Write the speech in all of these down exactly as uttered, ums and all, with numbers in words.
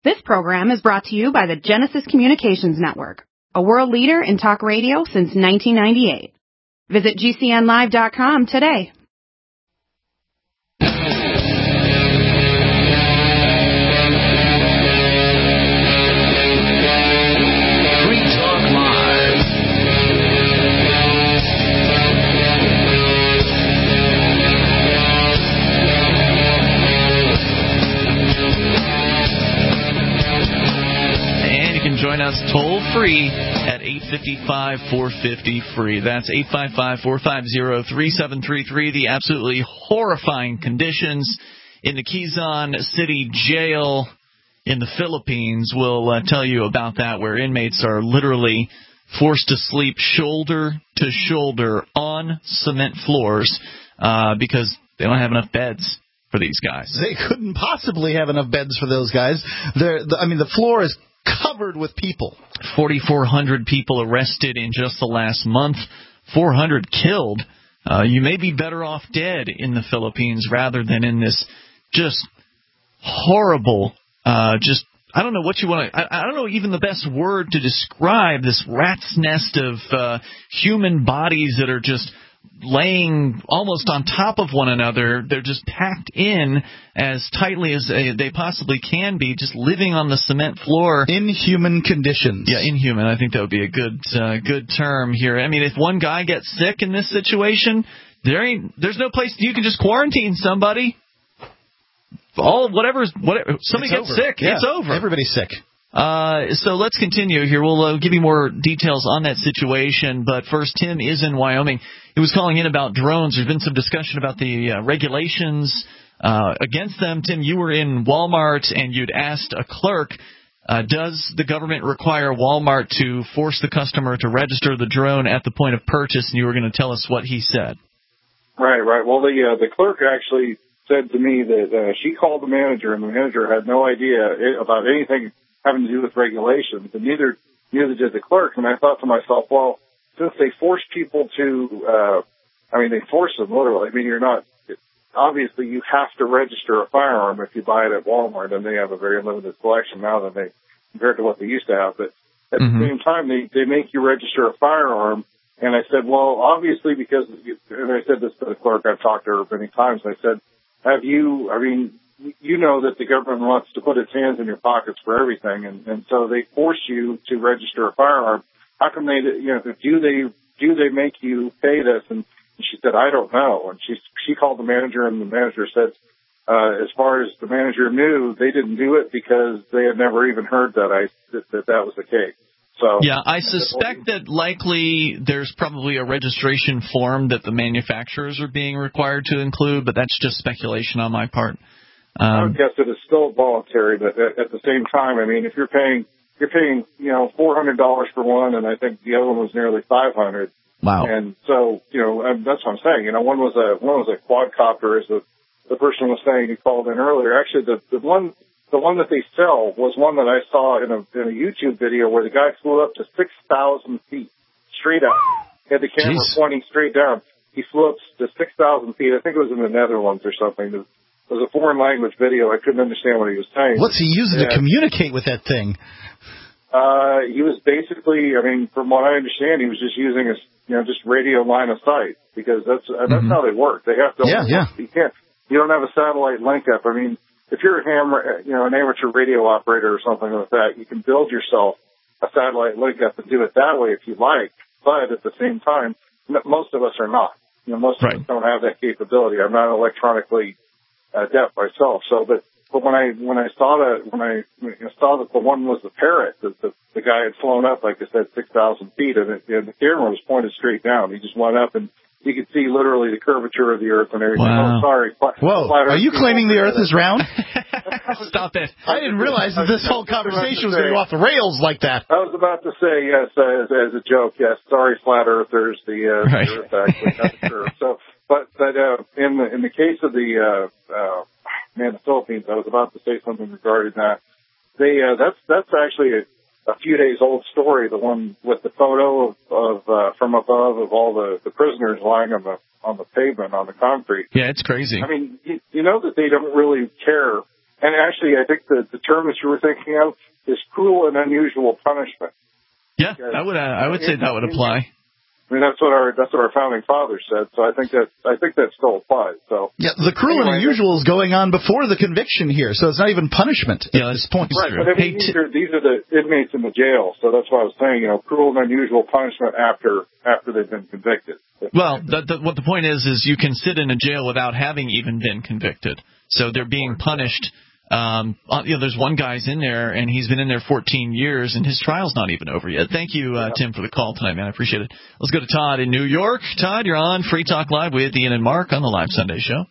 This program is brought to you by the Genesis Communications Network, a world leader in talk radio since nineteen ninety-eight. Visit G C N live dot com today. Join us toll-free at eight five five, four five zero, free. That's eight five five, four five zero, three seven three three. The absolutely horrifying conditions in the Quezon City Jail in the Philippines. We'll uh, tell you about that, where inmates are literally forced to sleep shoulder to shoulder on cement floors uh, because they don't have enough beds for these guys. They couldn't possibly have enough beds for those guys. They're, the, I mean, the floor is covered with people. forty-four hundred people arrested in just the last month, four hundred killed. Uh, you may be better off dead in the Philippines rather than in this just horrible, uh, just, I don't know what you want to, I, I don't know even the best word to describe this rat's nest of uh, human bodies that are just laying almost on top of one another. They're just packed in as tightly as they, they possibly can be, just living on the cement floor. Inhuman conditions. Yeah, inhuman. I think that would be a good uh, good term here. I mean, if one guy gets sick in this situation, there ain't there's no place you can just quarantine somebody. All whatever's whatever somebody it's gets over. sick, yeah, it's over. Everybody's sick. Uh, so let's continue here. We'll uh, give you more details on that situation. But first, Tim is in Wyoming. He was calling in about drones. There's been some discussion about the uh, regulations uh, against them. Tim, you were in Walmart and you'd asked a clerk, uh, does the government require Walmart to force the customer to register the drone at the point of purchase? And you were going to tell us what he said. Right, right. Well, the uh, the clerk actually said to me that uh, she called the manager, and the manager had no idea about anything having to do with regulations, and neither neither did the clerk. And I thought to myself, well, since they force people to, uh, I mean, they force them literally. I mean, you're not, obviously you have to register a firearm if you buy it at Walmart, and they have a very limited selection now than they, compared to what they used to have. But at mm-hmm. the same time, they, they make you register a firearm. And I said, well, obviously because, and I said this to the clerk, I've talked to her many times, and I said, have you, I mean, you know that the government wants to put its hands in your pockets for everything, and, and so they force you to register a firearm. How come they, you know, do they do they make you pay this? And she said, I don't know. And she she called the manager, and the manager said, uh, as far as the manager knew, they didn't do it because they had never even heard that I that that, that was the case. So yeah, I suspect that likely there's probably a registration form that the manufacturers are being required to include, but that's just speculation on my part. Um, I would guess that it's still voluntary, but at, at the same time, I mean, if you're paying, you're paying, you know, four hundred dollars for one, and I think the other one was nearly five hundred. Wow. And so, you know, um, that's what I'm saying. You know, one was a one was a quadcopter, as the the person was saying who called in earlier. Actually, the the one the one that they sell was one that I saw in a in a YouTube video where the guy flew up to six thousand feet straight up. He had the camera Jeez. pointing straight down. He flew up to six thousand feet. I think it was in the Netherlands or something. It was a foreign language video. I couldn't understand what he was saying. What's he using yeah. to communicate with that thing? Uh, he was basically, I mean, from what I understand, he was just using a, you know, just radio line of sight, because that's uh, that's mm-hmm. how they work. They have to. Yeah, yeah. You can't. You don't have a satellite link up. I mean, if you're a ham, you know, an amateur radio operator or something like that, you can build yourself a satellite link up and do it that way if you like. But at the same time, most of us are not. You know, most right. of us don't have that capability. I'm not electronically Uh, deaf myself. So, but but when I when I saw that when I, when I saw that the one was the Parrot, that the the guy had flown up, like I said, six thousand feet, and, it, and the camera was pointed straight down. He just went up, and you could see literally the curvature of the Earth and everything. Wow. Oh, sorry. Flat, Whoa, flat are you claiming the Earth is round? Stop it! I didn't realize that this whole conversation was going to go off the rails like that. I was about to say yes, uh, as, as a joke. Yes, sorry, flat Earthers. The, uh, right. the Earth actually got the curve. So. But but uh, in the in the case of the uh, uh, man, the Philippines, I was about to say something regarding that. They uh, that's that's actually a, a few days old story. The one with the photo of, of uh, from above of all the, the prisoners lying on the on the pavement on the concrete. Yeah, it's crazy. I mean, you, you know that they don't really care and actually, I think the, the term that you were thinking of is cruel and unusual punishment. Yeah, I would. Uh, I would say that would apply. I mean, that's what our that's what our founding fathers said. So I think that I think that still applies. So yeah, the cruel anyway, and unusual is going on before the conviction here, so it's not even punishment at yeah, this point. Right, but I mean, these are these are the inmates in the jail, so that's why I was saying, you know, cruel and unusual punishment after after they've been convicted. Well, the, the, what the point is is you can sit in a jail without having even been convicted, so they're being punished. Um, you know, there's one guy's in there, and he's been in there fourteen years, and his trial's not even over yet. Thank you, uh, Tim, for the call tonight, man. I appreciate it. Let's go to Todd in New York. Todd, you're on Free Talk Live with Ian and Mark on the Live Sunday Show.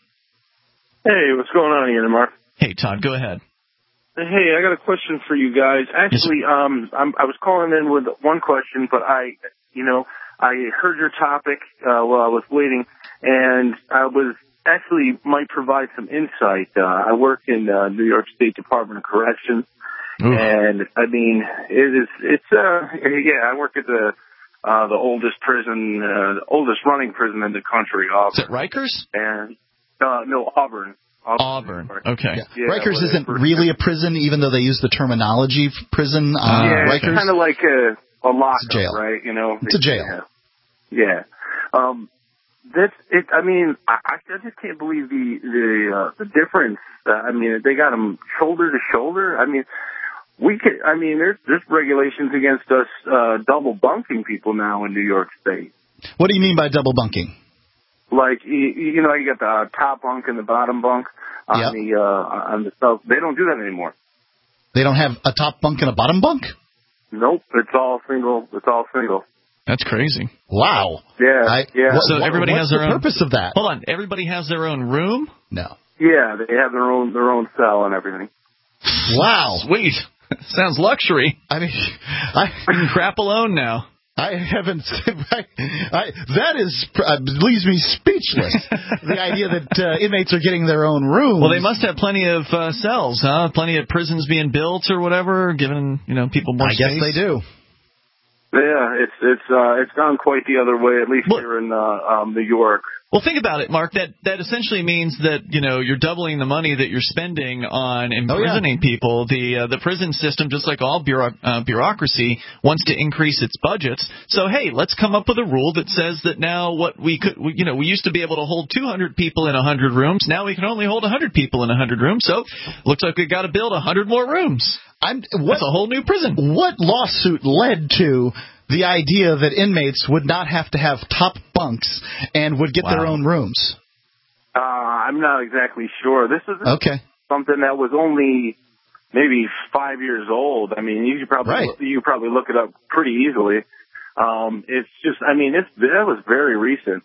Hey, what's going on, Ian and Mark? Hey, Todd, go ahead. Hey, I got a question for you guys. Actually, yes, um, I'm, I was calling in with one question, but I, you know, I heard your topic uh, while I was waiting, and I was actually might provide some insight. Uh, I work in uh, New York State Department of Corrections, Ooh. and I mean, it is, it's, uh, yeah, I work at the, uh, the oldest prison, uh, the oldest running prison in the country, Auburn. Is it Rikers? And, uh, no, Auburn. Auburn, Auburn. okay. Yeah. Yeah, Rikers isn't really a prison, even though they use the terminology prison on yeah, Rikers. It's kind of like a, a lockup, it's a jail. right? You know, it's a jail. Yeah. yeah. Um, That's it. I mean, I, I just can't believe the the uh, the difference. Uh, I mean, they got them shoulder to shoulder. I mean, we could. I mean, there's there's regulations against us uh, double bunking people now in New York State. What do you mean by double bunking? Like you, you know, you got the top bunk and the bottom bunk on yep. the uh, on the south. They don't do that anymore. They don't have a top bunk and a bottom bunk? Nope. It's all single. It's all single. That's crazy. Wow. Yeah. I, yeah. What, so everybody what's has their the own purpose of that? Hold on. Everybody has their own room? No. Yeah, they have their own their own cell and everything. Wow. Sweet. Sounds luxury. I mean, I you can crap alone now. I haven't. I, I, that is uh, leaves me speechless. The idea that uh, inmates are getting their own rooms. Well, they must have plenty of uh, cells, huh? Plenty of prisons being built or whatever, giving you know people more I space. I guess they do. Yeah, it's it's uh, it's gone quite the other way, at least well, here in uh, um, New York. Well, think about it, Mark. That that essentially means that you know you're doubling the money that you're spending on imprisoning oh, yeah. people. The uh, the prison system, just like all bureau- uh, bureaucracy, wants to increase its budgets. So hey, let's come up with a rule that says that now what we could, we, you know, we used to be able to hold two hundred people in one hundred rooms. Now we can only hold one hundred people in one hundred rooms. So looks like we've got to build one hundred more rooms. I'm, what, That's a whole new prison. What lawsuit led to the idea that inmates would not have to have top bunks and would get wow. their own rooms? Uh, I'm not exactly sure. This is okay. something that was only maybe five years old. I mean, you could probably right. you could probably look it up pretty easily. Um, it's just, I mean, it's, that was very recent.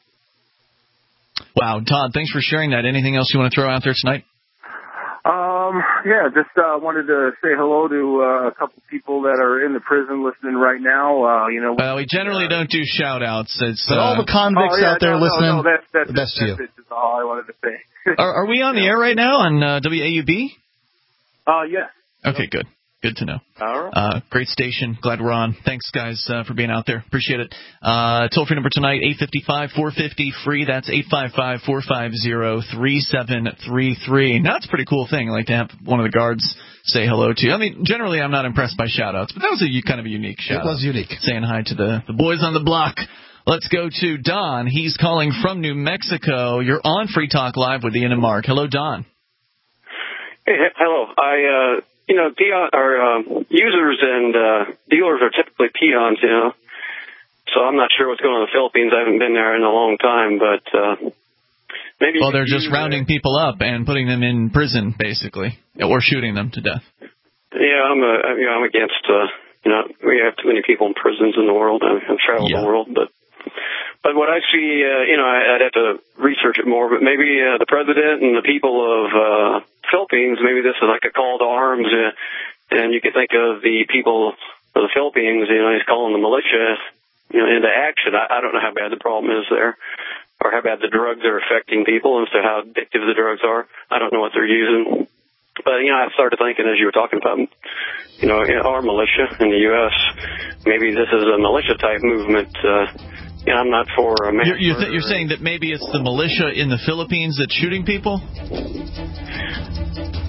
Wow, Todd, thanks for sharing that. Anything else you want to throw out there tonight? Um, yeah, just uh, wanted to say hello to uh, a couple people that are in the prison listening right now. Uh, you know, well, we generally uh, don't do shout-outs. It's, but uh, all the convicts oh, yeah, out there no, listening, no, no, that's, that's, the best that's, to you. That's all I wanted to say. are, are we on the air right now on uh, W A U B? Uh, yeah. Okay, good. Good to know. All right. Uh, great station. Glad we're on. Thanks, guys, uh, for being out there. Appreciate it. Uh, toll-free number tonight, eight five five, four five zero, free. That's eight five five, four five zero, three seven three three. Now, it's a pretty cool thing. I like to have one of the guards say hello to you. I mean, generally, I'm not impressed by shout-outs, but that was a kind of a unique shout-out. It was unique. Saying hi to the, the boys on the block. Let's go to Don. He's calling from New Mexico. You're on Free Talk Live with Ian and Mark. Hello, Don. Hey, hello. I, uh... You know, peon, or, um, users and uh, dealers are typically peons, you know. So I'm not sure what's going on in the Philippines. I haven't been there in a long time, but uh, maybe. Well, they're just rounding people up and putting them in prison, basically, or shooting them to death. Yeah, I'm, a, you know, I'm against. Uh, you know, we have too many people in prisons in the world. I've traveled yeah. the world, but but what I see, uh, you know, I, I'd have to research it more. But maybe uh, the president and the people of uh, Philippines, maybe this is like a call to arms, uh, and you could think of the people of the Philippines, you know, he's calling the militia, you know, into action. I, I don't know how bad the problem is there, or how bad the drugs are affecting people, and so how addictive the drugs are. I don't know what they're using. But, you know, I started thinking as you were talking about, you know, our militia in the U S, maybe this is a militia-type movement. Uh, you know, I'm not for a man. You're, you're, th- you're saying that maybe it's the militia in the Philippines that's shooting people?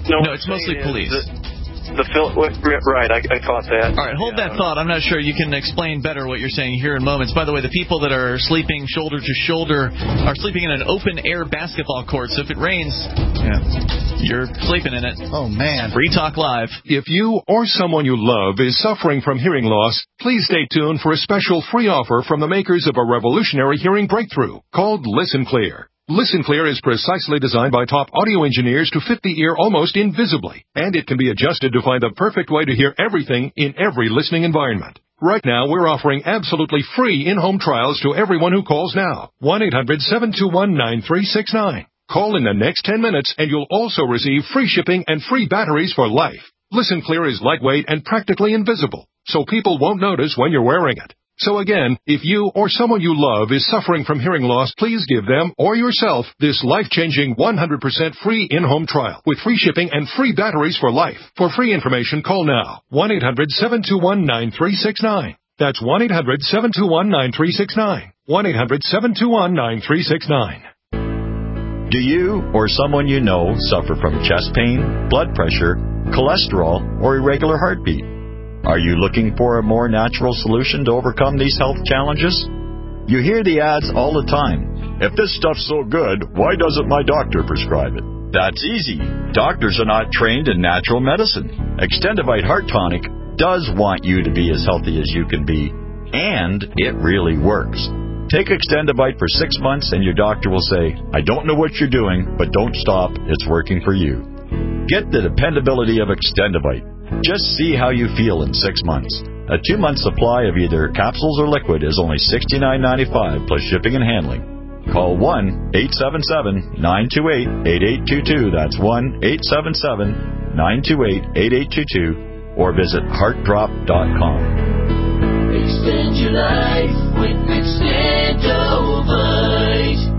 no, no, it's mostly police. The Phil, right, I, I caught that. All right, hold yeah, that thought. I'm not sure. You can explain better what you're saying here in moments. By the way, the people that are sleeping shoulder to shoulder are sleeping in an open-air basketball court, so if it rains, yeah, you're sleeping in it. Oh, man. Free Talk Live. If you or someone you love is suffering from hearing loss, please stay tuned for a special free offer from the makers of a revolutionary hearing breakthrough called Listen Clear. Listen Clear is precisely designed by top audio engineers to fit the ear almost invisibly, and it can be adjusted to find the perfect way to hear everything in every listening environment. Right now, we're offering absolutely free in-home trials to everyone who calls now. one eight hundred seven two one nine three six nine. Call in the next ten minutes, and you'll also receive free shipping and free batteries for life. Listen Clear is lightweight and practically invisible, so people won't notice when you're wearing it. So again, if you or someone you love is suffering from hearing loss, please give them or yourself this life-changing one hundred percent free in-home trial with free shipping and free batteries for life. For free information, call now. one eight hundred seven two one nine three six nine. That's one eight hundred seven two one nine three six nine. one eight hundred seven two one nine three six nine. Do you or someone you know suffer from chest pain, blood pressure, cholesterol, or irregular heartbeat? Are you looking for a more natural solution to overcome these health challenges? You hear the ads all the time. If this stuff's so good, why doesn't my doctor prescribe it? That's easy. Doctors are not trained in natural medicine. Extendivite Heart Tonic does want you to be as healthy as you can be, and it really works. Take Extendivite for six months and your doctor will say, I don't know what you're doing, but don't stop. It's working for you. Get the dependability of Extendivite. Just see how you feel in six months. A two-month supply of either capsules or liquid is only sixty-nine ninety-five plus shipping and handling. Call one eight seven seven nine two eight eight eight two two. That's one eight seven seven nine two eight eight eight two two. Or visit heart drop dot com. Extend your life with Extendovite.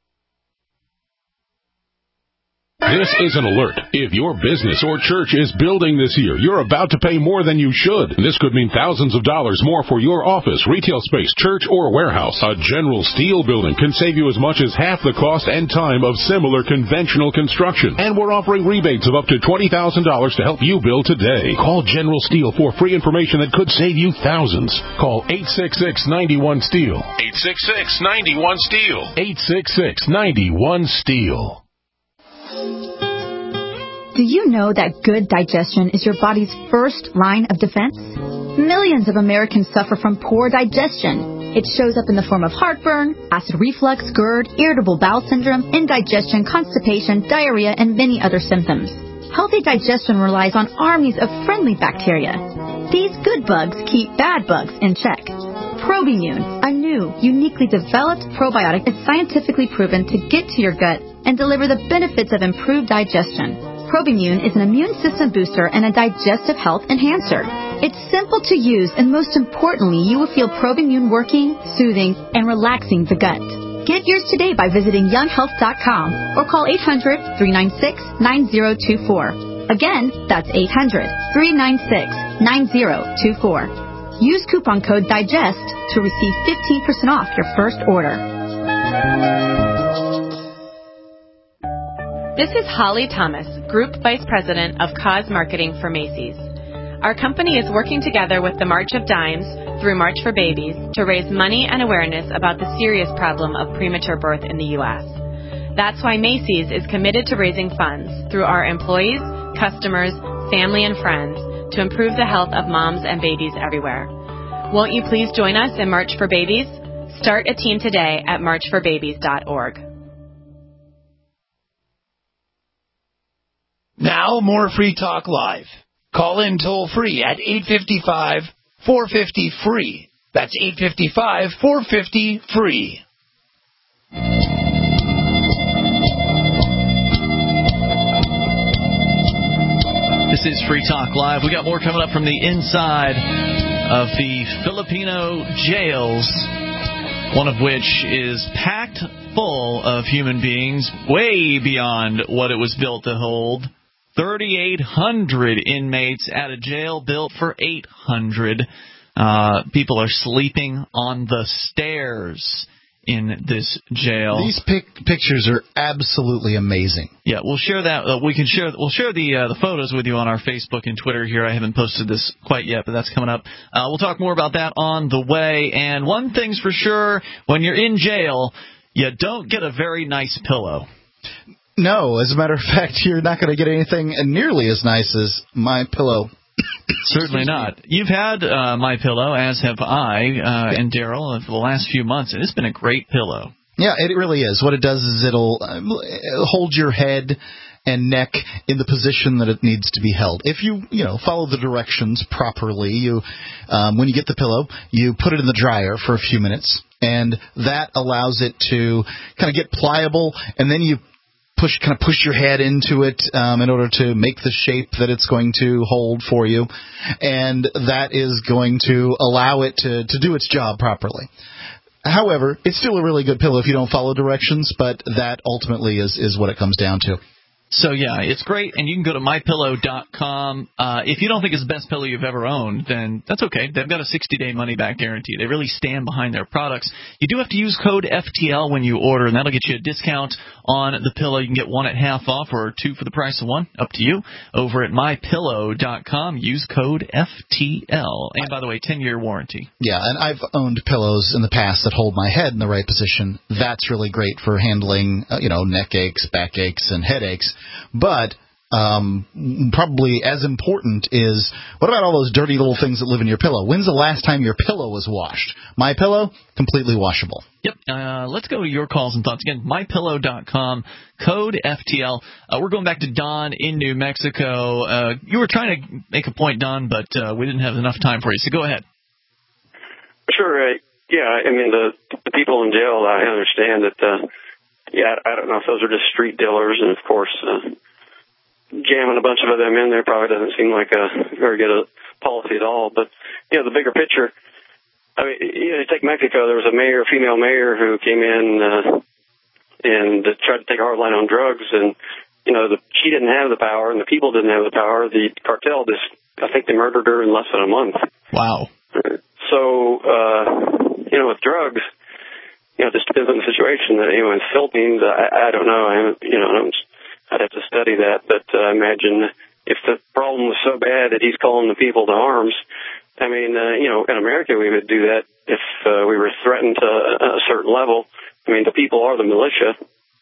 This is an alert. If your business or church is building this year, you're about to pay more than you should. This could mean thousands of dollars more for your office, retail space, church, or warehouse. A General Steel building can save you as much as half the cost and time of similar conventional construction. And we're offering rebates of up to twenty thousand dollars to help you build today. Call General Steel for free information that could save you thousands. Call eight six six, nine one, STEEL. eight six six, nine one, STEEL. eight six six, nine one, STEEL. Do you know that good digestion is your body's first line of defense? Millions of Americans suffer from poor digestion. It shows up in the form of heartburn, acid reflux, GERD, irritable bowel syndrome, indigestion, constipation, diarrhea, and many other symptoms. Healthy digestion relies on armies of friendly bacteria. These good bugs keep bad bugs in check. Probimune, a new, uniquely developed probiotic, is scientifically proven to get to your gut and deliver the benefits of improved digestion. Probimune is an immune system booster and a digestive health enhancer. It's simple to use, and most importantly, you will feel Probimune working, soothing, and relaxing the gut. Get yours today by visiting young health dot com or call eight hundred, three nine six, nine zero two four. Again, that's eight hundred, three nine six, nine zero two four. Use coupon code DIGEST to receive fifteen percent off your first order. This is Holly Thomas, Group Vice President of Cause Marketing for Macy's. Our company is working together with the March of Dimes through March for Babies to raise money and awareness about the serious problem of premature birth in the U S. That's why Macy's is committed to raising funds through our employees, customers, family, and friends to improve the health of moms and babies everywhere. Won't you please join us in March for Babies? Start a team today at march for babies dot org. Now, more Free Talk Live. Call in toll free at eight five five, four five zero, free. That's eight five five, four five zero, free. This is Free Talk Live. We got more coming up from the inside of the Filipino jails, one of which is packed full of human beings, way beyond what it was built to hold. thirty-eight hundred inmates at a jail built for eight hundred. Uh, people are sleeping on the stairs in this jail. These pic- pictures are absolutely amazing. Yeah, we'll share that. Uh, we can share. We'll share the uh, the photos with you on our Facebook and Twitter here. I haven't posted this quite yet, but that's coming up. Uh, we'll talk more about that on the way. And one thing's for sure: when you're in jail, you don't get a very nice pillow. No, as a matter of fact, you're not going to get anything nearly as nice as My Pillow. Certainly not. You've had uh, My Pillow, as have I uh, and Daryl, for the last few months, and it's been a great pillow. Yeah, it really is. What it does is it'll uh, hold your head and neck in the position that it needs to be held. If you, you know, follow the directions properly, you, um, when you get the pillow, you put it in the dryer for a few minutes, and that allows it to kind of get pliable, and then you push, kind of push your head into it um, in order to make the shape that it's going to hold for you, and that is going to allow it to, to do its job properly. However, it's still a really good pillow if you don't follow directions, but that ultimately is, is what it comes down to. So, yeah, it's great, and you can go to my pillow dot com. Uh, if you don't think it's the best pillow you've ever owned, then that's okay. They've got a sixty-day money-back guarantee. They really stand behind their products. You do have to use code F T L when you order, and that'll get you a discount on the pillow. You can get one at half off or two for the price of one, up to you, over at my pillow dot com. Use code F T L. And, by the way, ten-year warranty. Yeah, and I've owned pillows in the past that hold my head in the right position. That's really great for handling, uh, you know, neck aches, back aches, and headaches. But um, probably as important is, what about all those dirty little things that live in your pillow? When's the last time your pillow was washed? My Pillow, completely washable. Yep. Uh, let's go to your calls and thoughts. Again, my pillow dot com, code F T L. Uh, we're going back to Don in New Mexico. Uh, you were trying to make a point, Don, but uh, we didn't have enough time for you, so go ahead. Sure. Uh, yeah, I mean, the, the people in jail, I understand that, uh, yeah, I don't know if those are just street dealers, and, of course, uh, jamming a bunch of them in there probably doesn't seem like a very good a policy at all. But, you know, the bigger picture, I mean, you know, take Mexico, there was a mayor, a female mayor who came in uh, and tried to take a hard line on drugs, and, you know, the, she didn't have the power, and the people didn't have the power. The cartel just, I think they murdered her in less than a month. Wow. So, uh, you know, with drugs, you know, it just depends on the situation. That, you know, in the Philippines, I, I don't know. I haven't, you know, I don't, I'd have to study that. But uh, imagine if the problem was so bad that he's calling the people to arms. I mean, uh, you know, in America we would do that if uh, we were threatened to a, a certain level. I mean, the people are the militia.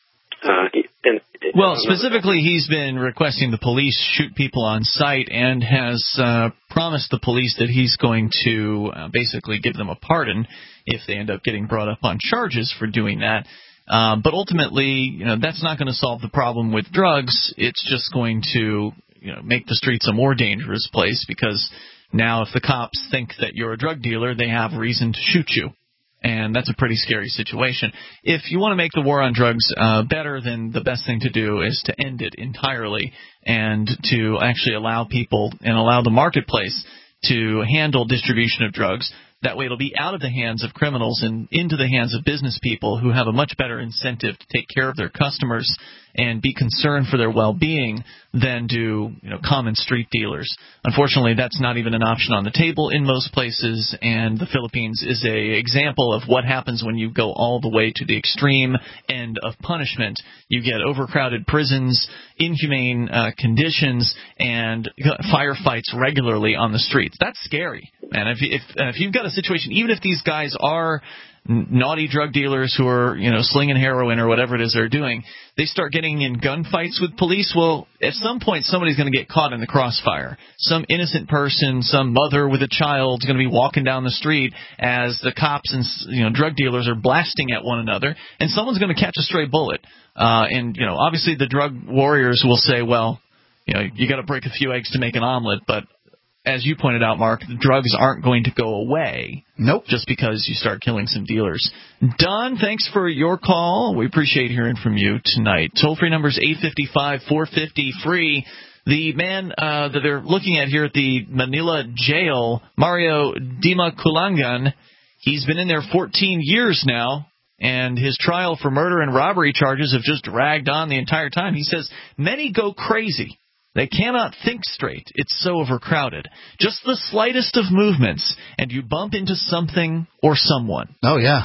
Uh, and, well, specifically, he's been requesting the police shoot people on sight and has uh, promised the police that he's going to uh, basically give them a pardon if they end up getting brought up on charges for doing that. Uh, but ultimately, you know, that's not going to solve the problem with drugs. It's just going to, you know, make the streets a more dangerous place, because now if the cops think that you're a drug dealer, they have reason to shoot you. And that's a pretty scary situation. If you want to make the war on drugs uh, better, then the best thing to do is to end it entirely and to actually allow people and allow the marketplace to handle distribution of drugs. That way it'll be out of the hands of criminals and into the hands of business people who have a much better incentive to take care of their customers and be concerned for their well-being than do, you know, common street dealers. Unfortunately, that's not even an option on the table in most places, and the Philippines is a example of what happens when you go all the way to the extreme end of punishment. You get overcrowded prisons, inhumane uh, conditions, and firefights regularly on the streets. That's scary. And if, if, uh, if you've got a situation, even if these guys are naughty drug dealers who are, you know, slinging heroin or whatever it is they're doing, they start getting in gunfights with police, well, at some point somebody's going to get caught in the crossfire. Some innocent person, some mother with a child is going to be walking down the street as the cops and, you know, drug dealers are blasting at one another, and someone's going to catch a stray bullet. Uh, and, you know, obviously the drug warriors will say, well, you know, you got to break a few eggs to make an omelet, but as you pointed out, Mark, the drugs aren't going to go away. Nope. Just because you start killing some dealers. Don, thanks for your call. We appreciate hearing from you tonight. Toll-free number is eight five five, four five zero, free. The man uh, that they're looking at here at the Manila jail, Mario Dimaculangan, he's been in there fourteen years now, and his trial for murder and robbery charges have just dragged on the entire time. He says many go crazy. They cannot think straight. It's so overcrowded. Just the slightest of movements, and you bump into something or someone. Oh, yeah.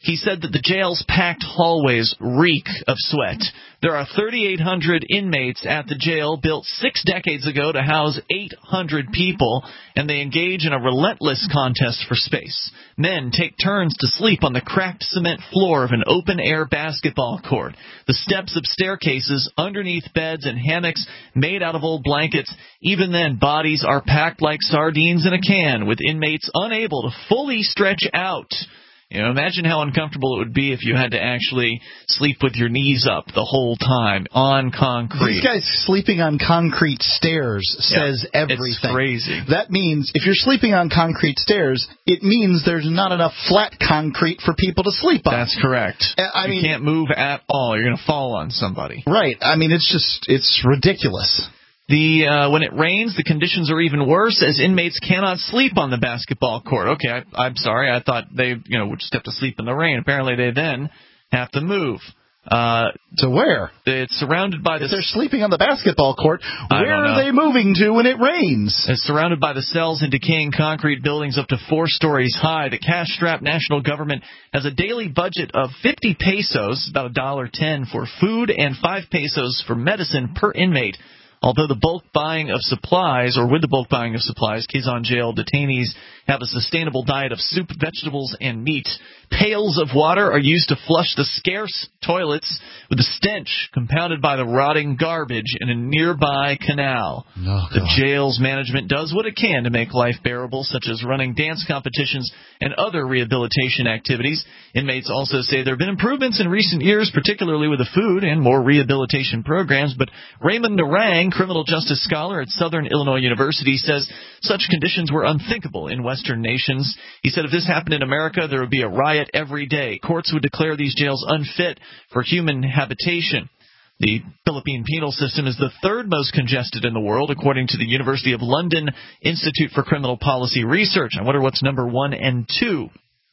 He said that the jail's packed hallways reek of sweat. There are thirty-eight hundred inmates at the jail, built six decades ago to house eight hundred people, and they engage in a relentless contest for space. Men take turns to sleep on the cracked cement floor of an open-air basketball court. The steps of staircases, underneath beds and hammocks made out of old blankets. Even then, bodies are packed like sardines in a can, with inmates unable to fully stretch out. You know, imagine how uncomfortable it would be if you had to actually sleep with your knees up the whole time on concrete. These guys sleeping on concrete stairs says yeah, everything. It's crazy. That means if you're sleeping on concrete stairs, it means there's not enough flat concrete for people to sleep on. That's correct. I you mean, can't move at all. You're going to fall on somebody. Right. I mean, it's just, it's ridiculous. The uh, when it rains, the conditions are even worse, as inmates cannot sleep on the basketball court. Okay, I, I'm sorry. I thought they, you know, would just have to sleep in the rain. Apparently, they then have to move. Uh, to where? It's surrounded by the... If they're sleeping on the basketball court, where are they moving to when it rains? It's surrounded by the cells in decaying concrete buildings up to four stories high. The cash-strapped national government has a daily budget of fifty pesos, about one dollar ten for food, and five pesos for medicine per inmate. Although the bulk buying of supplies, or with the bulk buying of supplies, Quezon Jail detainees have a sustainable diet of soup, vegetables, and meat. Pails of water are used to flush the scarce toilets with the stench compounded by the rotting garbage in a nearby canal. Oh, the jail's management does what it can to make life bearable, such as running dance competitions and other rehabilitation activities. Inmates also say there have been improvements in recent years, particularly with the food and more rehabilitation programs. But Raymond Narang, criminal justice scholar at Southern Illinois University, says such conditions were unthinkable in Western nations. He said if this happened in America, there would be a riot every day. Courts would declare these jails unfit for human habitation. The Philippine penal system is the third most congested in the world, according to the University of London Institute for Criminal Policy Research. I wonder what's number one and two.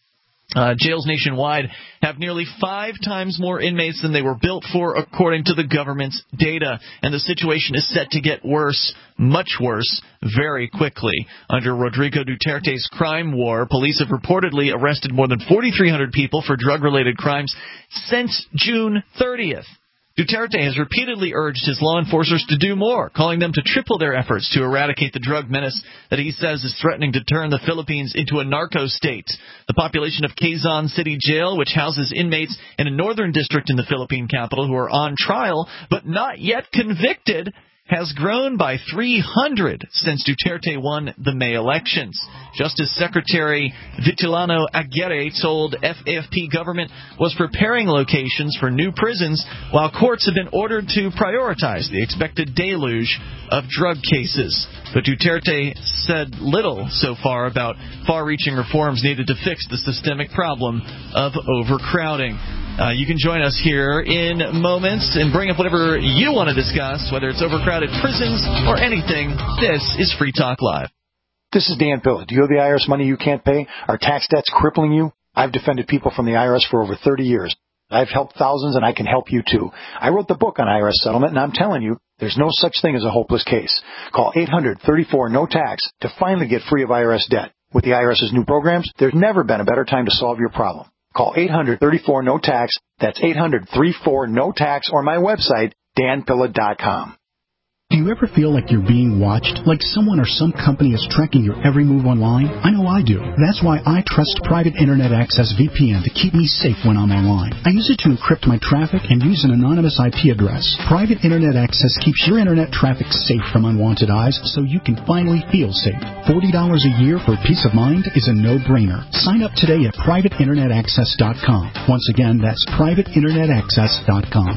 Uh, jails nationwide have nearly five times more inmates than they were built for, according to the government's data. And the situation is set to get worse, much worse, very quickly. Under Rodrigo Duterte's crime war, police have reportedly arrested more than forty-three hundred people for drug-related crimes since June thirtieth. Duterte has repeatedly urged his law enforcers to do more, calling them to triple their efforts to eradicate the drug menace that he says is threatening to turn the Philippines into a narco state. The population of Quezon City Jail, which houses inmates in a northern district in the Philippine capital who are on trial but not yet convicted, has grown by three hundred since Duterte won the May elections. Justice Secretary Vitiliano Aguirre told F A F P government was preparing locations for new prisons, while courts have been ordered to prioritize the expected deluge of drug cases. But Duterte said little so far about far-reaching reforms needed to fix the systemic problem of overcrowding. Uh, you can join us here in moments and bring up whatever you want to discuss, whether it's overcrowded prisons or anything. This is Free Talk Live. This is Dan Pilla. Do you have the I R S money you can't pay? Are tax debts crippling you? I've defended people from the I R S for over thirty years. I've helped thousands, and I can help you, too. I wrote the book on I R S settlement, and I'm telling you, there's no such thing as a hopeless case. Call eight hundred thirty-four no tax to finally get free of I R S debt. With the IRS's new programs, there's never been a better time to solve your problem. Call eight hundred thirty-four no tax. That's eight hundred thirty-four no tax, or my website, dan pilla dot com. Do you ever feel like you're being watched? Like someone or some company is tracking your every move online? I know I do. That's why I trust Private Internet Access V P N to keep me safe when I'm online. I use it to encrypt my traffic and use an anonymous I P address. Private Internet Access keeps your internet traffic safe from unwanted eyes, so you can finally feel safe. forty dollars a year for peace of mind is a no-brainer. Sign up today at private internet access dot com. Once again, that's private internet access dot com.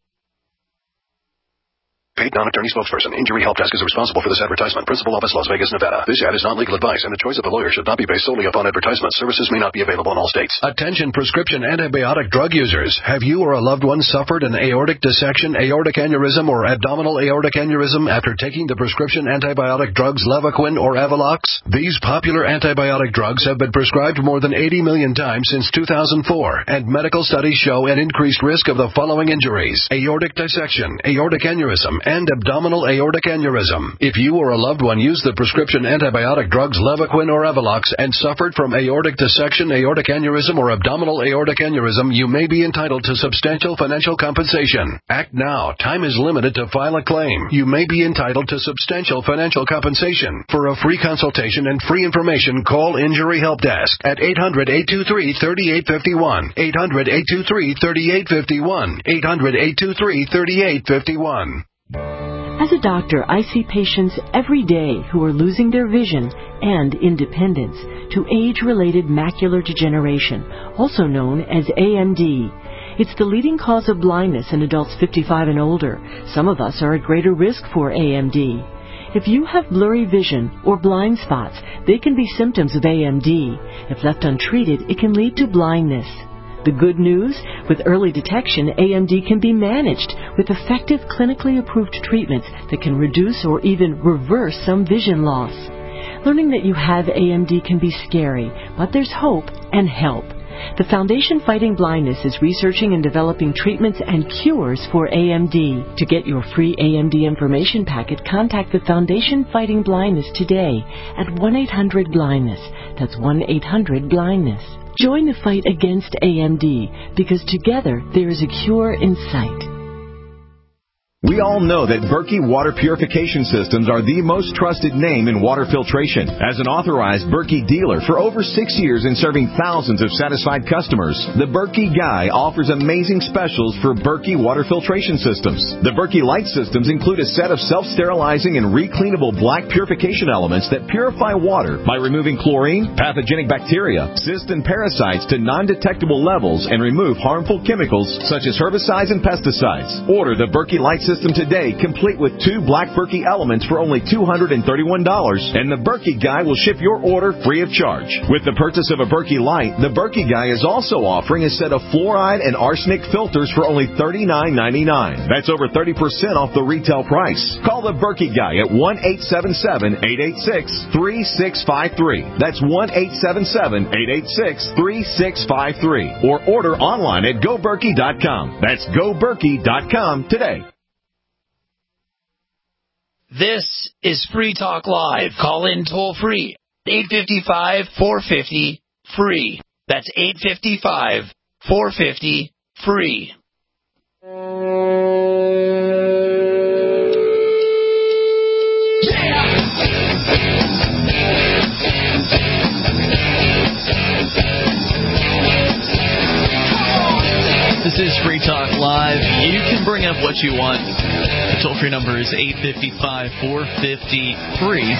Paid non-attorney spokesperson. Injury Help Desk is responsible for this advertisement. Principal office, Las Vegas, Nevada. This ad is not legal advice, and the choice of a lawyer should not be based solely upon advertisements. Services may not be available in all states. Attention prescription antibiotic drug users. Have you or a loved one suffered an aortic dissection, aortic aneurysm, or abdominal aortic aneurysm after taking the prescription antibiotic drugs Levaquin or Avelox? These popular antibiotic drugs have been prescribed more than eighty million times since two thousand four, and medical studies show an increased risk of the following injuries: aortic dissection, aortic aneurysm, and abdominal aortic aneurysm. If you or a loved one used the prescription antibiotic drugs Levaquin or Evolox and suffered from aortic dissection, aortic aneurysm, or abdominal aortic aneurysm, you may be entitled to substantial financial compensation. Act now. Time is limited to file a claim. You may be entitled to substantial financial compensation. For a free consultation and free information, call Injury Help Desk at eight hundred, eight two three, three eight five one, eight hundred, eight two three, three eight five one, eight hundred, eight two three, three eight five one. As a doctor, I see patients every day who are losing their vision and independence to age-related macular degeneration, also known as A M D. It's the leading cause of blindness in adults fifty-five and older. Some of us are at greater risk for A M D. If you have blurry vision or blind spots, they can be symptoms of A M D. If left untreated, it can lead to blindness. The good news? With early detection, A M D can be managed with effective clinically approved treatments that can reduce or even reverse some vision loss. Learning that you have A M D can be scary, but there's hope and help. The Foundation Fighting Blindness is researching and developing treatments and cures for A M D. To get your free A M D information packet, contact the Foundation Fighting Blindness today at one eight hundred blindness. That's one eight hundred blindness. Join the fight against A M D, because together there is a cure in sight. We all know that Berkey Water Purification Systems are the most trusted name in water filtration. As an authorized Berkey dealer for over six years and serving thousands of satisfied customers, the Berkey Guy offers amazing specials for Berkey Water Filtration Systems. The Berkey Light Systems include a set of self-sterilizing and recleanable black purification elements that purify water by removing chlorine, pathogenic bacteria, cysts, and parasites to non-detectable levels and remove harmful chemicals such as herbicides and pesticides. Order the Berkey Light System today, complete with two black Berkey elements for only two hundred thirty-one dollars, and the Berkey Guy will ship your order free of charge. With the purchase of a Berkey Light, the Berkey Guy is also offering a set of fluoride and arsenic filters for only thirty-nine ninety-nine. That's over thirty percent off the retail price. Call the Berkey Guy at one eight seven seven, eight eight six, three six five three. That's one eight seven seven, eight eight six, three six five three. Or order online at go berkey dot com. That's go berkey dot com today. This is Free Talk Live. Call in toll free. eight five five, four five zero, free. That's eight five five, four five zero, free. This is Free Talk Live. You can bring up what you want. The toll-free number is eight five five, four five zero, free.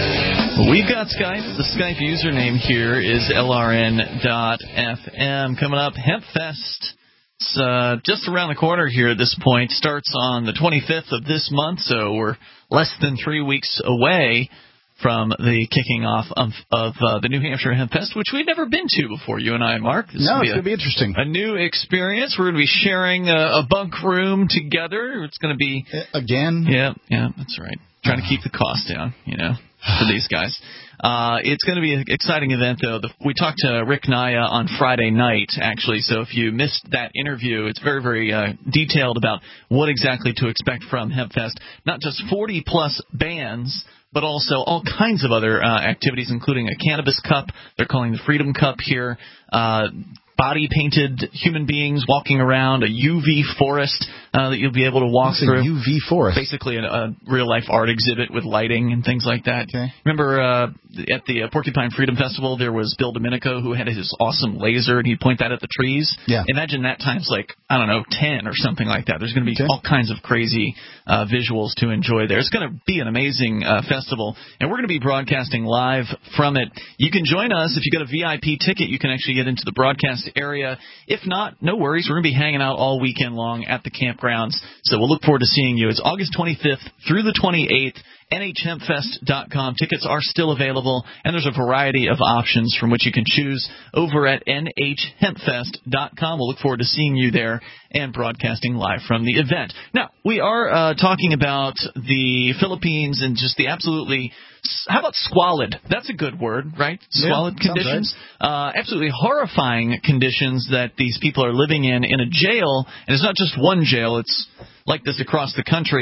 We've got Skype. The Skype username here is L R N dot F M. Coming up, HempFest. It's uh, just around the corner here at this point. Starts on the twenty-fifth of this month, so we're less than three weeks away from the kicking off of, of uh, the New Hampshire HempFest, which we've never been to before, you and I, Mark. This no, it's going to be interesting. A new experience. We're going to be sharing a, a bunk room together. It's going to be... Again? Yeah, yeah, that's right. Trying to keep the cost down, you know, for these guys. Uh, it's going to be an exciting event, though. The, we talked to Rick Naya on Friday night, actually, so if you missed that interview, it's very, very uh, detailed about what exactly to expect from HempFest. Not just forty-plus bands, but also all kinds of other uh, activities, including a cannabis cup. They're calling the Freedom Cup here. Uh, body-painted human beings walking around, a U V forest uh, that you'll be able to walk What's through. A U V forest? Basically a, a real-life art exhibit with lighting and things like that. Okay. Remember uh, at the uh, Porcupine Freedom Festival, there was Bill Domenico who had his awesome laser, and he'd point that at the trees. Yeah. Imagine that times, like, I don't know, ten or something like that. There's going to be okay. all kinds of crazy uh, visuals to enjoy there. It's going to be an amazing uh, festival, and we're going to be broadcasting live from it. You can join us. If you got a V I P ticket, you can actually get into the broadcast area. If not, no worries. We're going to be hanging out all weekend long at the campgrounds, so we'll look forward to seeing you. It's August twenty-fifth through the twenty-eighth. N H hemp fest dot com. Tickets are still available, and there's a variety of options from which you can choose over at N H hemp fest dot com. We'll look forward to seeing you there and broadcasting live from the event. Now, we are uh, talking about the Philippines and just the absolutely, how about squalid? That's a good word, right? Squalid yeah, conditions. Uh, absolutely horrifying conditions that these people are living in in a jail, and it's not just one jail. It's like this across the country.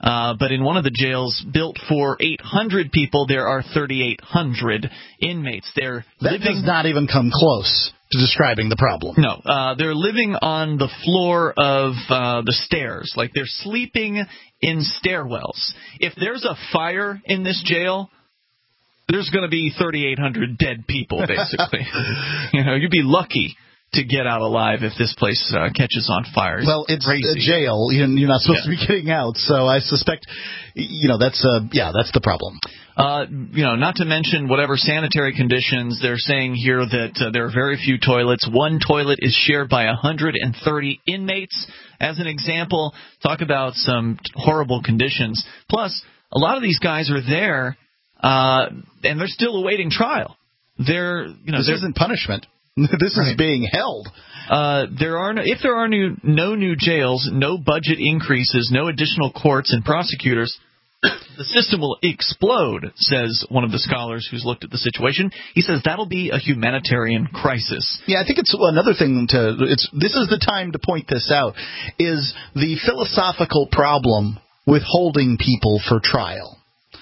Uh, but in one of the jails built for eight hundred people, there are thirty-eight hundred inmates. They're that living, does not even come close to describing the problem. No, uh, they're living on the floor of uh, the stairs. Like, they're sleeping in stairwells. If there's a fire in this jail, there's going to be thirty-eight hundred dead people, basically. You know, you'd be lucky to get out alive if this place uh, catches on fire. It's well, it's crazy. a jail. You're not supposed yeah. to be getting out, so I suspect, you know, that's uh, yeah, that's the problem. Uh, you know, not to mention whatever sanitary conditions. They're saying here that uh, there are very few toilets. One toilet is shared by one hundred thirty inmates. As an example, talk about some horrible conditions. Plus, a lot of these guys are there, uh, and they're still awaiting trial. They're, you know, this isn't punishment. This right. is being held. Uh, there are no, if there are new, no new jails, no budget increases, no additional courts and prosecutors, the system will explode, says one of the scholars who's looked at the situation. He says that'll be a humanitarian crisis. Yeah, I think it's another thing to. It's this is the time to point this out. Is the philosophical problem with holding people for trial.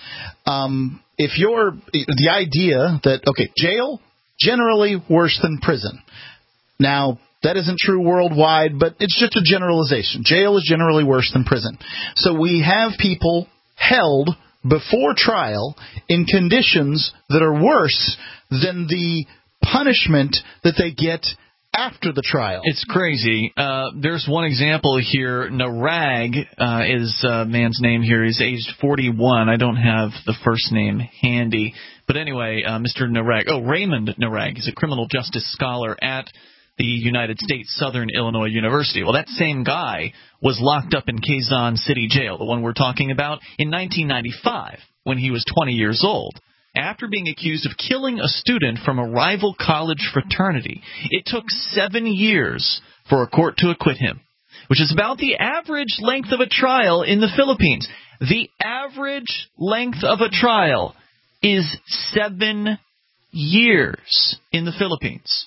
Um, if you're the idea that okay, jail. Generally worse than prison. Now, that isn't true worldwide, but it's just a generalization. Jail is generally worse than prison. So we have people held before trial in conditions that are worse than the punishment that they get after the trial. It's crazy. Uh, there's one example here. Narag uh, is a uh, man's name here. He's aged forty-one. I don't have the first name handy. But anyway, uh, Mister Narag, oh, Raymond Narag, he's a criminal justice scholar at the United States Southern Illinois University. Well, that same guy was locked up in Quezon City Jail, the one we're talking about, in nineteen ninety-five when he was twenty years old. After being accused of killing a student from a rival college fraternity, it took seven years for a court to acquit him, which is about the average length of a trial in the Philippines. The average length of a trial is seven years in the Philippines.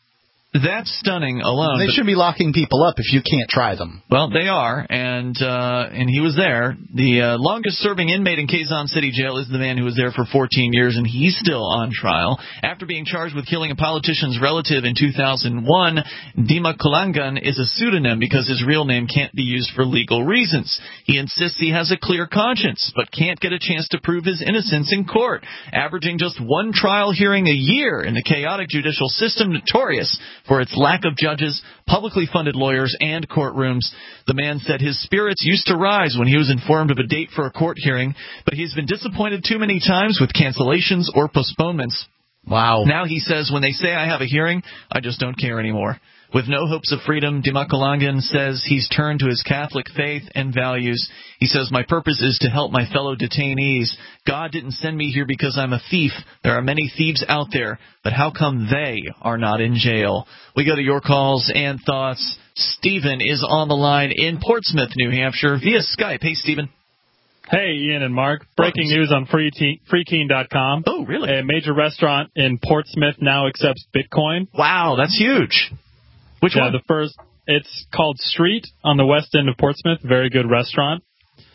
That's stunning alone. They should be locking people up if you can't try them. Well, they are, and uh, and he was there. The uh, longest-serving inmate in Quezon City Jail is the man who was there for fourteen years, and he's still on trial. After being charged with killing a politician's relative in two thousand one, Dima Kulangan is a pseudonym because his real name can't be used for legal reasons. He insists he has a clear conscience, but can't get a chance to prove his innocence in court, averaging just one trial hearing a year in the chaotic judicial system, notorious for its lack of judges, publicly funded lawyers, and courtrooms. The man said his spirits used to rise when he was informed of a date for a court hearing, but he's been disappointed too many times with cancellations or postponements. Wow. Now he says, when they say I have a hearing, I just don't care anymore. With no hopes of freedom, Dima Kulangan says he's turned to his Catholic faith and values. He says, my purpose is to help my fellow detainees. God didn't send me here because I'm a thief. There are many thieves out there, but how come they are not in jail? We go to your calls and thoughts. Stephen is on the line in Portsmouth, New Hampshire, via Skype. Hey, Stephen. Hey, Ian and Mark. Breaking oh, news on free keen dot com. Oh, really? A major restaurant in Portsmouth now accepts Bitcoin. Wow, that's huge. Which yeah, one? The first, it's called Street on the west end of Portsmouth. Very good restaurant.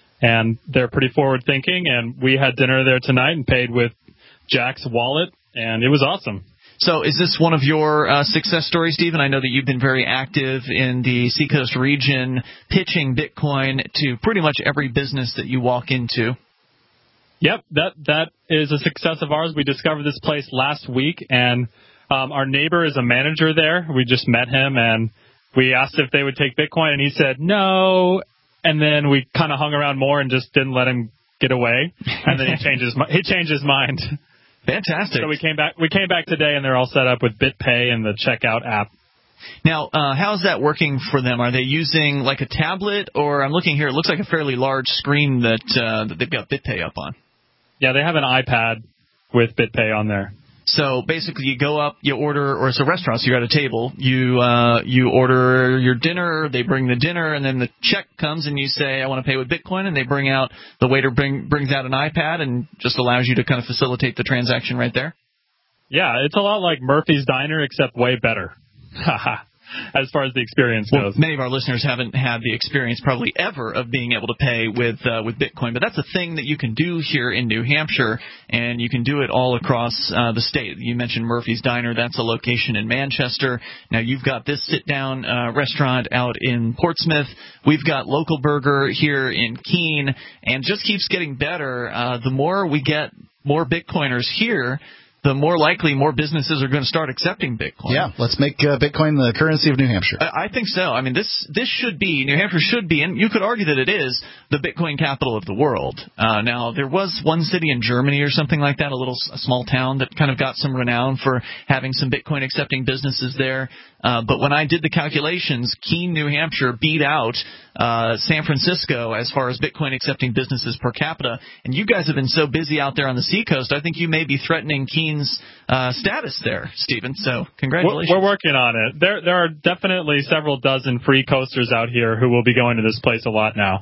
And they're pretty forward-thinking. And we had dinner there tonight and paid with Jack's wallet. And it was awesome. So is this one of your uh, success stories, Stephen? I know that you've been very active in the Seacoast region, pitching Bitcoin to pretty much every business that you walk into. Yep, that that is a success of ours. We discovered this place last week, and um, our neighbor is a manager there. We just met him, and we asked if they would take Bitcoin, and he said no. And then we kind of hung around more and just didn't let him get away. And then he changed his he changed his mind. Fantastic. So we came back. We came back today, and they're all set up with BitPay and the checkout app. Now, uh, how's that working for them? Are they using like a tablet, or I'm looking here? It looks like a fairly large screen that uh, that they've got BitPay up on. Yeah, they have an iPad with BitPay on there. So basically, you go up, you order, or it's a restaurant, so you're at a table. You uh, you order your dinner, they bring the dinner, and then the check comes, and you say, I want to pay with Bitcoin, and they bring out, the waiter bring, brings out an iPad and just allows you to kind of facilitate the transaction right there? Yeah, it's a lot like Murphy's Diner, except way better. as far as the experience well, goes. Many of our listeners haven't had the experience probably ever of being able to pay with uh, with Bitcoin, but that's a thing that you can do here in New Hampshire, and you can do it all across uh, the state. You mentioned Murphy's Diner. That's a location in Manchester. Now, you've got this sit-down uh, restaurant out in Portsmouth. We've got Local Burger here in Keene, and just keeps getting better. Uh, the more we get more Bitcoiners here, the more likely more businesses are going to start accepting Bitcoin. Yeah, let's make uh, Bitcoin the currency of New Hampshire. I, I think so. I mean, this this should be, New Hampshire should be, and you could argue that it is, the Bitcoin capital of the world. Uh, now, there was one city in Germany or something like that, a little a small town that kind of got some renown for having some Bitcoin accepting businesses there. Uh, but when I did the calculations, Keene, New Hampshire beat out uh, San Francisco as far as Bitcoin accepting businesses per capita. And you guys have been so busy out there on the seacoast, I think you may be threatening Keene's uh, status there, Stephen. So congratulations. We're, we're working on it. There, there are definitely several dozen free coasters out here who will be going to this place a lot now.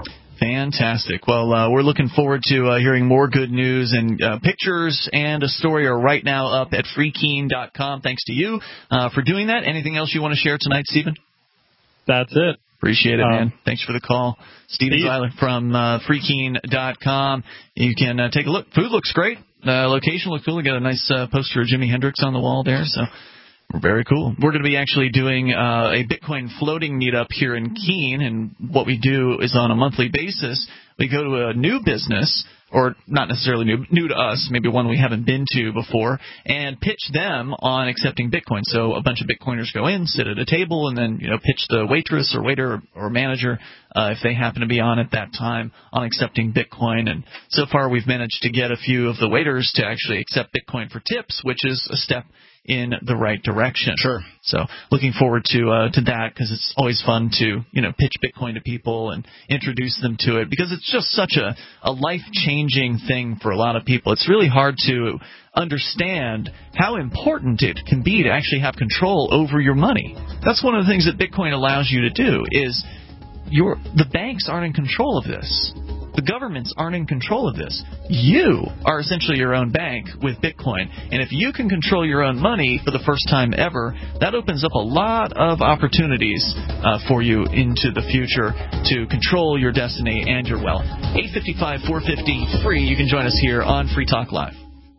Fantastic. Well, uh, we're looking forward to uh, hearing more good news, and uh, pictures and a story are right now up at free keene dot com. Thanks to you uh, for doing that. Anything else you want to share tonight, Stephen? That's it. Appreciate it, um, man. Thanks for the call. Stephen Zeiler from uh, free keene dot com. You can uh, take a look. Food looks great. Uh, location looks cool. We got a nice uh, poster of Jimi Hendrix on the wall there, so very cool. We're going to be actually doing uh, a Bitcoin floating meetup here in Keene, and what we do is on a monthly basis, we go to a new business, or not necessarily new, new to us, maybe one we haven't been to before, and pitch them on accepting Bitcoin. So a bunch of Bitcoiners go in, sit at a table, and then you know pitch the waitress or waiter or manager, uh, if they happen to be on at that time, on accepting Bitcoin. And so far we've managed to get a few of the waiters to actually accept Bitcoin for tips, which is a step in the right direction. Sure. So looking forward to uh, to that, because it's always fun to you know pitch Bitcoin to people and introduce them to it, because it's just such a, a life-changing thing for a lot of people. It's really hard to understand how important it can be to actually have control over your money. That's one of the things that Bitcoin allows you to do, is your the banks aren't in control of this. The governments aren't in control of this. You are essentially your own bank with Bitcoin. And if you can control your own money for the first time ever, that opens up a lot of opportunities uh, for you into the future to control your destiny and your wealth. eight five five, four five zero, free. You can join us here on Free Talk Live.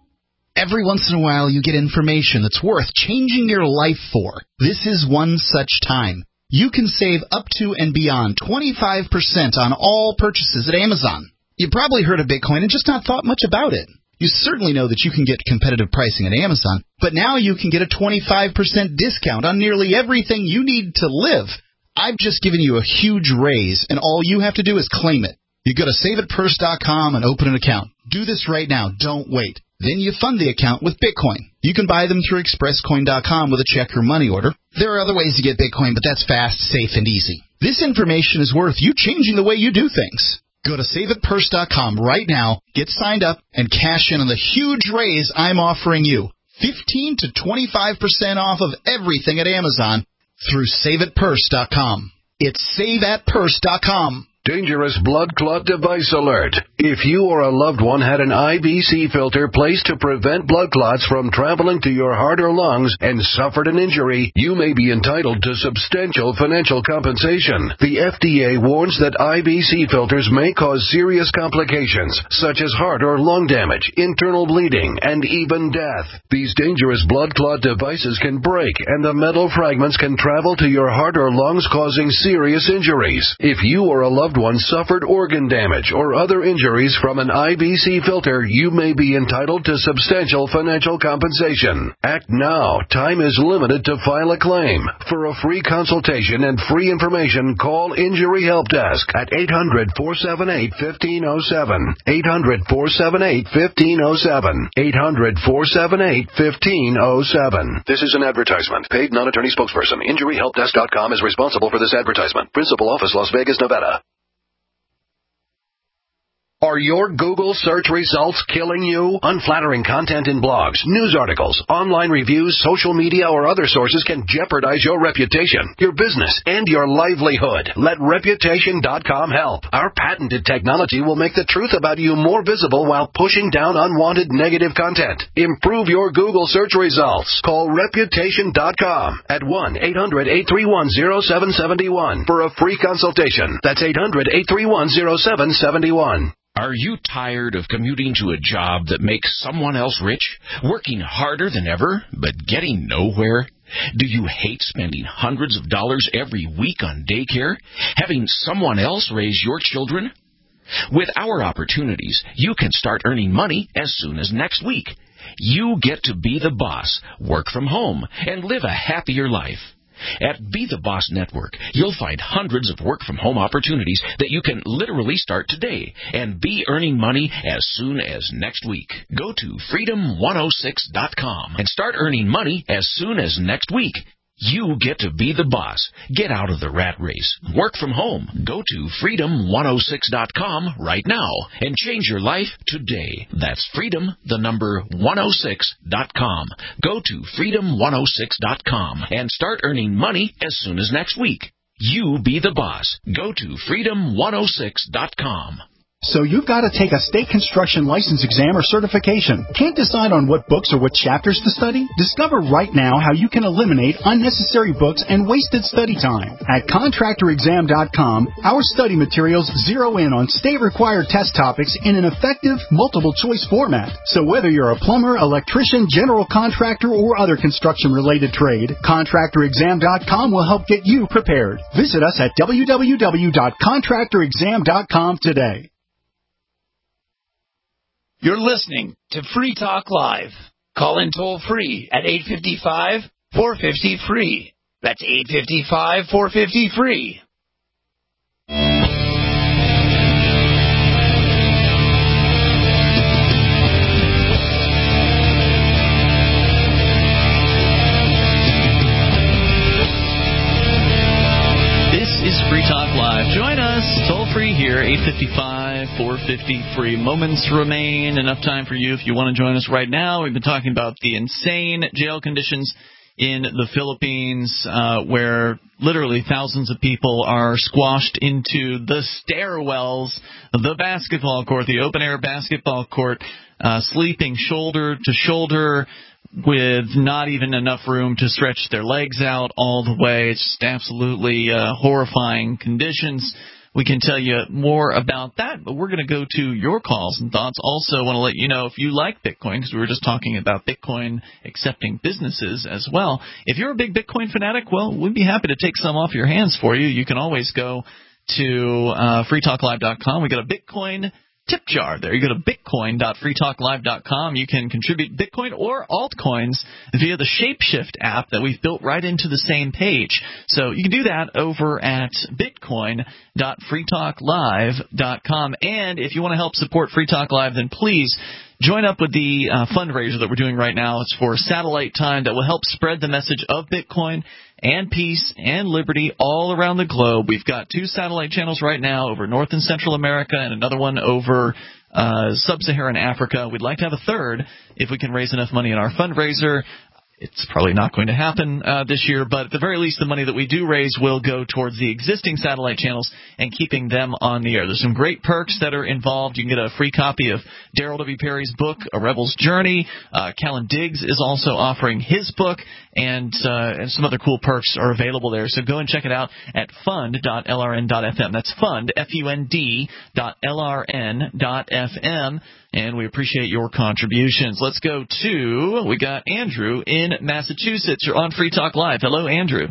Every once in a while you get information that's worth changing your life for. This is one such time. You can save up to and beyond twenty-five percent on all purchases at Amazon. You probably heard of Bitcoin and just not thought much about it. You certainly know that you can get competitive pricing at Amazon, but now you can get a twenty-five percent discount on nearly everything you need to live. I've just given you a huge raise, and all you have to do is claim it. You go to save it purse dot com and open an account. Do this right now. Don't wait. Then you fund the account with Bitcoin. You can buy them through express coin dot com with a check or money order. There are other ways to get Bitcoin, but that's fast, safe, and easy. This information is worth you changing the way you do things. Go to save it purse dot com right now, get signed up, and cash in on the huge raise I'm offering you. fifteen to twenty-five percent off of everything at Amazon through save it purse dot com. It's save at purse dot com. Dangerous blood clot device alert. If you or a loved one had an I V C filter placed to prevent blood clots from traveling to your heart or lungs and suffered an injury, you may be entitled to substantial financial compensation. The F D A warns that I V C filters may cause serious complications, such as heart or lung damage, internal bleeding, and even death. These dangerous blood clot devices can break, and the metal fragments can travel to your heart or lungs, causing serious injuries. If you or a loved one suffered organ damage or other injuries from an I V C filter, you may be entitled to substantial financial compensation. Act now. Time is limited to file a claim. For a free consultation and free information, call Injury Help Desk at eight hundred, four seven eight, one five zero seven. eight hundred, four seven eight, one five zero seven. eight hundred, four seven eight, one five zero seven. This is an advertisement. Paid non-attorney spokesperson. Injury Help Desk dot com is responsible for this advertisement. Principal office, Las Vegas, Nevada. Are your Google search results killing you? Unflattering content in blogs, news articles, online reviews, social media, or other sources can jeopardize your reputation, your business, and your livelihood. Let Reputation dot com help. Our patented technology will make the truth about you more visible while pushing down unwanted negative content. Improve your Google search results. Call Reputation dot com at one eight hundred eight three one zero seven seven one for a free consultation. That's eight hundred eight three one zero seven seven one. Are you tired of commuting to a job that makes someone else rich, working harder than ever, but getting nowhere? Do you hate spending hundreds of dollars every week on daycare, having someone else raise your children? With our opportunities, you can start earning money as soon as next week. You get to be the boss, work from home, and live a happier life. At Be the Boss Network, you'll find hundreds of work-from-home opportunities that you can literally start today and be earning money as soon as next week. Go to freedom one oh six dot com and start earning money as soon as next week. You get to be the boss. Get out of the rat race. Work from home. Go to freedom one oh six dot com right now and change your life today. That's freedom, the number one oh six dot com. Go to freedom one oh six dot com and start earning money as soon as next week. You be the boss. Go to freedom one oh six dot com. So you've got to take a state construction license exam or certification. Can't decide on what books or what chapters to study? Discover right now how you can eliminate unnecessary books and wasted study time. At contractor exam dot com, our study materials zero in on state-required test topics in an effective, multiple-choice format. So whether you're a plumber, electrician, general contractor, or other construction-related trade, contractor exam dot com will help get you prepared. Visit us at w w w dot contractor exam dot com today. You're listening to Free Talk Live. Call in toll free at eight five five, four five zero, free. That's eight five five, four five zero, free. This is Free Talk Live. Join us toll free here, eight five five, four five zero, free. Moments remain. Enough time for you if you want to join us right now. We've been talking about the insane jail conditions in the Philippines, uh, where literally thousands of people are squashed into the stairwells of the basketball court, the open-air basketball court, uh, sleeping shoulder to shoulder with not even enough room to stretch their legs out all the way. It's just absolutely uh, horrifying conditions. We can tell you more about that, but we're going to go to your calls and thoughts. Also want to let you know if you like Bitcoin, because we were just talking about Bitcoin accepting businesses as well. If you're a big Bitcoin fanatic, well, we'd be happy to take some off your hands for you. You can always go to uh, free talk live dot com. We got a Bitcoin tip jar there. You go to bitcoin dot free talk live dot com. You can contribute Bitcoin or altcoins via the Shapeshift app that we've built right into the same page. So you can do that over at bitcoin dot free talk live dot com. And if you want to help support Free Talk Live, then please join up with the uh, fundraiser that we're doing right now. It's for Satellite Time that will help spread the message of Bitcoin and peace and liberty all around the globe. We've got two satellite channels right now over North and Central America and another one over uh, Sub-Saharan Africa. We'd like to have a third if we can raise enough money in our fundraiser. It's probably not going to happen uh, this year, but at the very least, the money that we do raise will go towards the existing satellite channels and keeping them on the air. There's some great perks that are involved. You can get a free copy of Daryl W. Perry's book, A Rebel's Journey. Uh, Callan Diggs is also offering his book, and, uh, and some other cool perks are available there. So go and check it out at fund dot l r n dot f m. That's fund, F U N D, dot L R N dot F M. And we appreciate your contributions. Let's go to, we got Andrew in Massachusetts. You're on Free Talk Live. Hello, Andrew.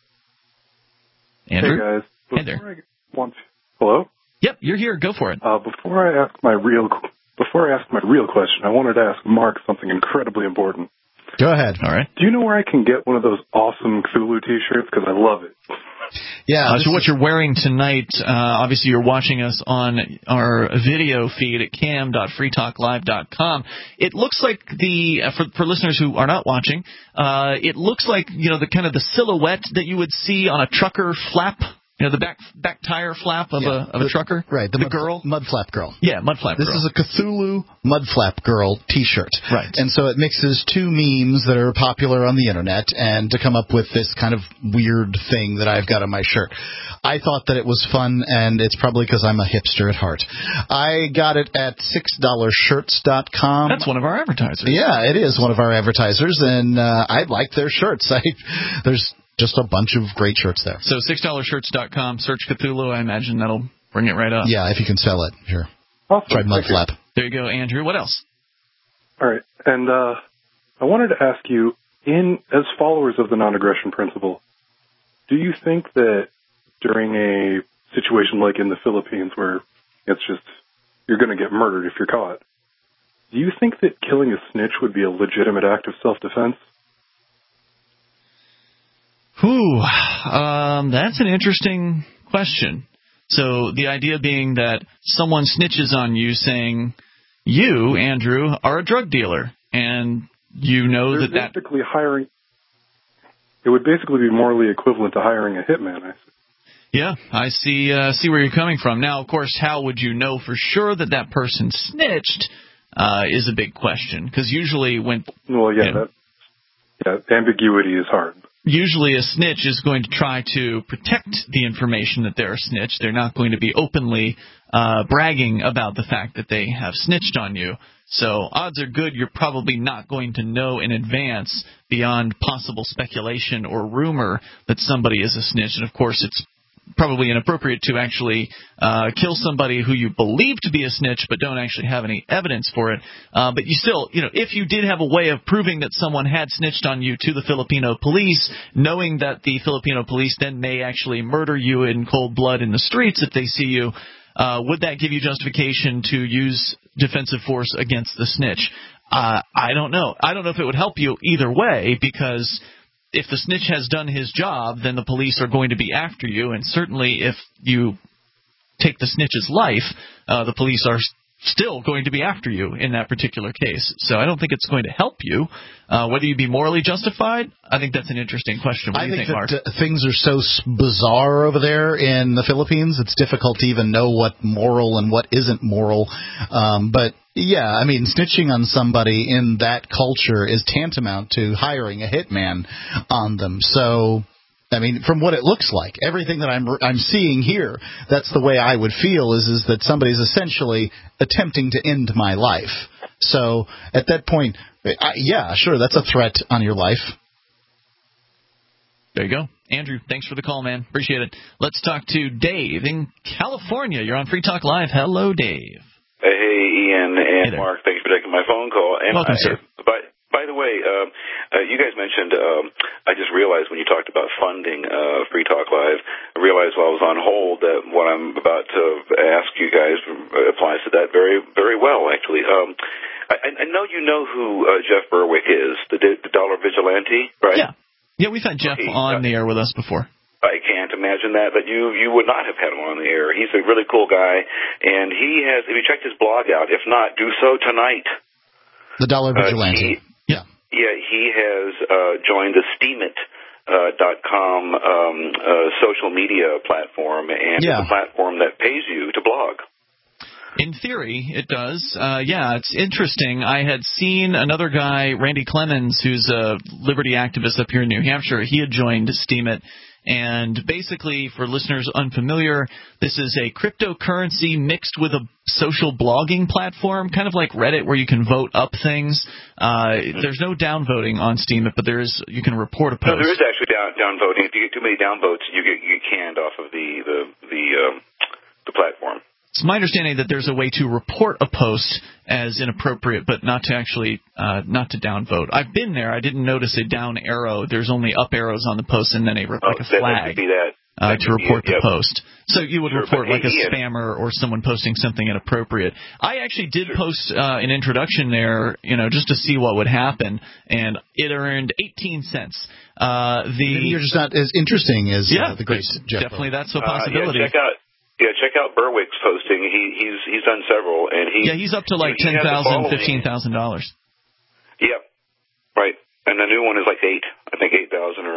Andrew? Hey, guys. Before hey there. I want to, hello? Yep, you're here. Go for it. Uh, before I ask my real before I ask my real question, I wanted to ask Mark something incredibly important. Go ahead. All right. Do you know where I can get one of those awesome Cthulhu T-shirts? Because I love it. Yeah. Uh, so what you're wearing tonight, uh, obviously you're watching us on our video feed at cam dot free talk live dot com. It looks like the, uh, for, for listeners who are not watching, uh, it looks like, you know, the kind of the silhouette that you would see on a trucker flap. You know, the back back tire flap of Yeah, a of a the, trucker? Right, the, the mud, girl? Mud Flap Girl. Yeah, Mud Flap This Girl. is a Cthulhu Mud Flap Girl T-shirt. Right. And so it mixes two memes that are popular on the internet and to come up with this kind of weird thing that I've got on my shirt. I thought that it was fun, and it's probably because I'm a hipster at heart. I got it at six dollar shirts dot com. That's one of our advertisers. Yeah, it is one of our advertisers, and uh, I like their shirts. I, there's just a bunch of great shirts there. So six dollar shirts dot com, search Cthulhu. I imagine that'll bring it right up. Yeah, if you can sell it. Sure. Awesome. Try Mud Flap. There you go, Andrew. What else? All right. And uh, I wanted to ask you, in as followers of the non-aggression principle, do you think that during a situation like in the Philippines where it's just you're going to get murdered if you're caught, do you think that killing a snitch would be a legitimate act of self-defense? Whew, um, that's an interesting question. So the idea being that someone snitches on you saying, you, Andrew, are a drug dealer, and you know They're that that... basically hiring... It would basically be morally equivalent to hiring a hitman, I see. Yeah, I see uh, see where you're coming from. Now, of course, how would you know for sure that that person snitched uh, is a big question, because usually when... Well, yeah, you know, that, yeah, ambiguity is hard. Usually a snitch is going to try to protect the information that they're a snitch. They're not going to be openly uh, bragging about the fact that they have snitched on you. So odds are good you're probably not going to know in advance beyond possible speculation or rumor that somebody is a snitch. And, of course, it's probably inappropriate to actually uh, kill somebody who you believe to be a snitch but don't actually have any evidence for it. Uh, but you still, you know, if you did have a way of proving that someone had snitched on you to the Filipino police, knowing that the Filipino police then may actually murder you in cold blood in the streets if they see you, uh, would that give you justification to use defensive force against the snitch? Uh, I don't know. I don't know if it would help you either way, because if the snitch has done his job, then the police are going to be after you, and certainly if you take the snitch's life, uh, the police are still going to be after you in that particular case. So I don't think it's going to help you. Uh, whether you be morally justified, I think that's an interesting question. What do I you think, think, Mark? that uh, things are so s- bizarre over there in the Philippines, it's difficult to even know what moral and what isn't moral. Um, but, yeah, I mean, snitching on somebody in that culture is tantamount to hiring a hitman on them. So, I mean, from what it looks like, everything that I'm I'm seeing here, that's the way I would feel, is is that somebody's essentially attempting to end my life. So at that point, I, yeah, sure, that's a threat on your life. There you go. Andrew, thanks for the call, man. Appreciate it. Let's talk to Dave in California. You're on Free Talk Live. Hello, Dave. Hey, Ian and hey Mark, thanks for taking my phone call. And Welcome, I, sir. By, by the way, um, uh, you guys mentioned, um, I just realized when you talked about funding uh, Free Talk Live, I realized while I was on hold that what I'm about to ask you guys applies to that very, very well, actually. Um, I, I know you know who uh, Jeff Berwick is, the, the dollar vigilante, right? Yeah. Yeah, we've had Jeff he, on uh, the air with us before. I can't imagine that, but you you would not have had him on the air. He's a really cool guy, and he has, if you check his blog out, if not, do so tonight. The Dollar Vigilante. Uh, he, yeah. Yeah, he has uh, joined the Steemit uh, dot com um, uh, social media platform, and Yeah. it's a platform that pays you to blog. In theory, it does. Uh, yeah, it's interesting. I had seen another guy, Randy Clemens, who's a liberty activist up here in New Hampshire. He had joined Steemit. And basically, for listeners unfamiliar, this is a cryptocurrency mixed with a social blogging platform, kind of like Reddit, where you can vote up things. Uh, there's no downvoting on Steemit, but there is. You can report a post. No, there is actually down downvoting. If you get too many downvotes, you get you get canned off of the the the, um, the platform. It's my understanding that there's a way to report a post as inappropriate, but not to actually uh, not to downvote. I've been there. I didn't notice a down arrow. There's only up arrows on the post, and then a like oh, a that, flag that could be that. uh, That to could be report it, the yep. post. So you would Sure, report but like a hey, Ian. spammer or someone posting something inappropriate. I actually did post uh, an introduction there, you know, just to see what would happen, and it earned eighteen cents. Uh, the Maybe you're just not as interesting as yeah, uh, the great Jeff. definitely Berwick. that's a possibility. Uh, yeah, check out. Yeah, check out Berwick's posting. He, he's he's done several, and he yeah, he's up to like he, he ten has a thousand, following. fifteen thousand dollars. Yep, right. And the new one is like eight. I think eight thousand or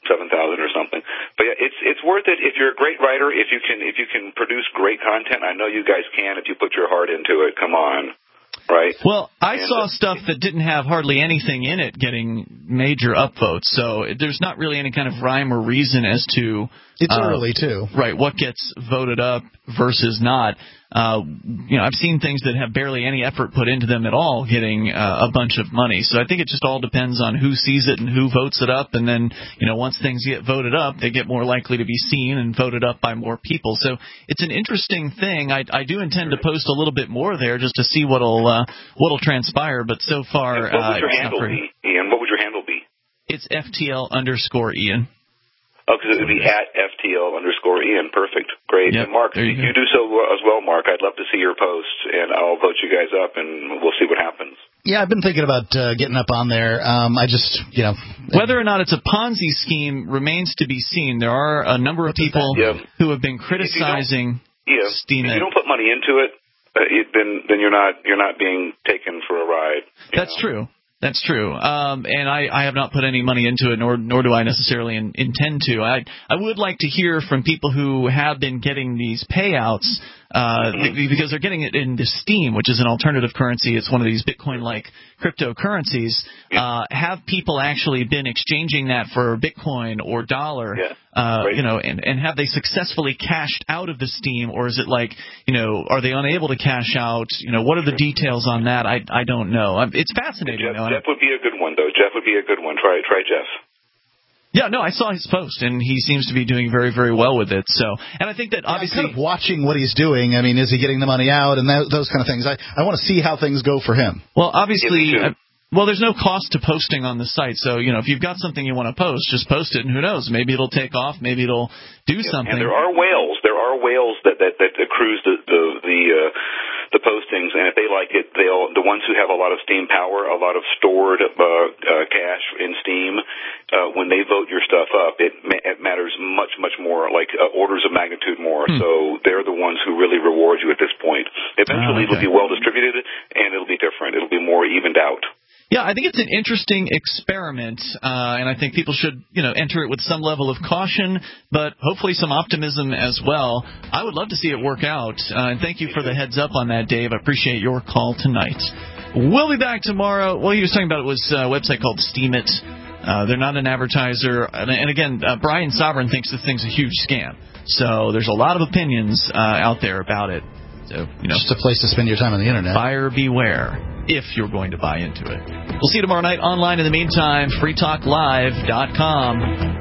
seven thousand or something. But yeah, it's it's worth it if you're a great writer. If you can if you can produce great content, I know you guys can. If you put your heart into it, come on. Right. Well, I and, saw uh, stuff that didn't have hardly anything in it getting major upvotes, so there's not really any kind of rhyme or reason as to it's uh, early too, right? What gets voted up versus not. Uh, you know, I've seen things that have barely any effort put into them at all getting uh, a bunch of money. So I think it just all depends on who sees it and who votes it up. And then, you know, once things get voted up, they get more likely to be seen and voted up by more people. So it's an interesting thing. I, I do intend to post a little bit more there just to see what'll uh, what'll transpire. But so far, what would uh, your it's handle not very... be, Ian? What would your handle be? It's F T L underscore Ian. Oh, because it would be at F T L underscore Ian. Perfect. Great. Yep, and Mark, you, you do so as well, Mark. I'd love to see your posts, and I'll vote you guys up, and we'll see what happens. Yeah, I've been thinking about uh, getting up on there. Um, I just, you know. Whether or not it's a Ponzi scheme remains to be seen. There are a number of people yeah. who have been criticizing yeah. Steam. If you don't put money into it, uh, it then then you're not you're not being taken for a ride. That's know? true. That's true, um, and I, I have not put any money into it, nor nor do I necessarily in, intend to. I I would like to hear from people who have been getting these payouts uh, mm-hmm. th- because they're getting it into Steam, which is an alternative currency. It's one of these Bitcoin-like cryptocurrencies. Yeah. Uh, have people actually been exchanging that for Bitcoin or dollar? Yeah. Uh, right. You know, and, and have they successfully cashed out of the Steam, or is it like, you know, are they unable to cash out? You know, what are the details on that? I I don't know. It's fascinating. Jeff, though. Jeff would be a good one, though. Jeff would be a good one. Try try Jeff. Yeah, no, I saw his post, and he seems to be doing very, very well with it. So, and I think that obviously, yeah, I'm kind of watching what he's doing. I mean, is he getting the money out and that, those kind of things? I I want to see how things go for him. Well, obviously. Yeah, Well, there's no cost to posting on the site, so, you know, if you've got something you want to post, just post it, and who knows, maybe it'll take off, maybe it'll do yeah, something. And there are whales, there are whales that that, that accrues the the the, uh, the postings, and if they like it, they'll the ones who have a lot of Steam power, a lot of stored uh, uh, cash in Steam, uh, when they vote your stuff up, it, ma- it matters much much more, like uh, orders of magnitude more. Hmm. So they're the ones who really reward you at this point. Eventually, oh, okay. It'll be well distributed, and it'll be different. It'll be more evened out. Yeah, I think it's an interesting experiment, uh, and I think people should, you know, enter it with some level of caution, but hopefully some optimism as well. I would love to see it work out, uh, and thank you for the heads up on that, Dave. I appreciate your call tonight. We'll be back tomorrow. What he was talking about was a website called Steemit. Uh, they're not an advertiser, and, and again, uh, Brian Sovereign thinks this thing's a huge scam. So there's a lot of opinions uh, out there about it. So, you know, just a place to spend your time on the internet. Buyer beware if you're going to buy into it. We'll see you tomorrow night online. In the meantime, free talk live dot com.